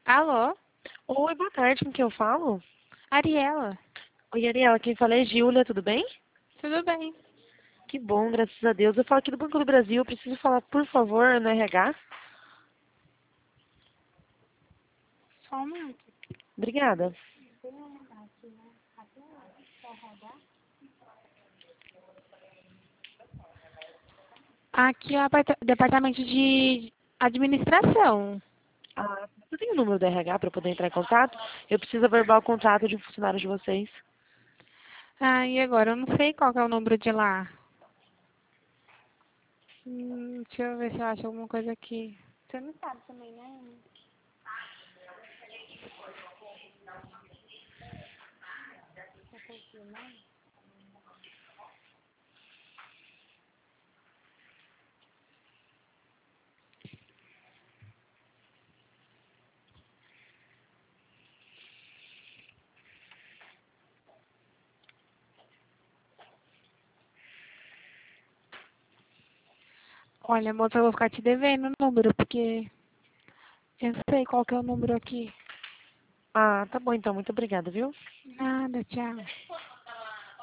Alô? Oi, boa tarde, com quem eu falo? Ariela? Oi, Ariela, quem fala é Júlia, tudo bem? Tudo bem? Que bom, graças a Deus. Eu falo aqui do Banco do Brasil, eu preciso falar, por favor, no RH. Só um minuto. Obrigada. Aqui é o departamento de administração. Ah, você tem o número do RH para eu poder entrar em contato? Eu preciso averbar o contrato de um funcionário de vocês. Ah, e agora? Eu não sei qual que é o número de lá. Deixa eu ver se eu acho alguma coisa aqui. Você não sabe também, né? Olha, moça, eu vou ficar te devendo o número, porque eu não sei qual que é o número aqui. Ah, tá bom então, muito obrigada, viu? Nada, tchau.